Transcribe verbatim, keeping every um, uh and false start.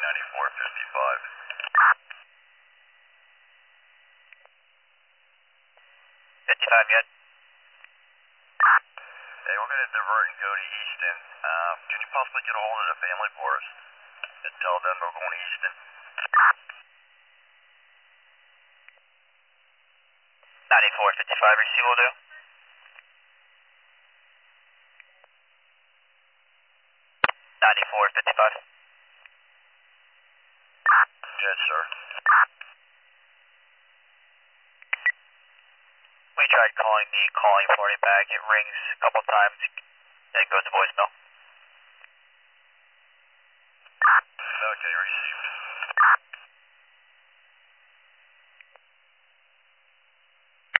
ninety-four fifty-five. fifty-five, good. Hey, we're going to divert and go to Easton. Uh, can you possibly get a hold of the family for us and tell them we're going to Easton? ninety-four fifty-five, receive will do. ninety-four fifty-five. Yes, sir. We tried calling the calling party back. It rings a couple times and it goes to voicemail.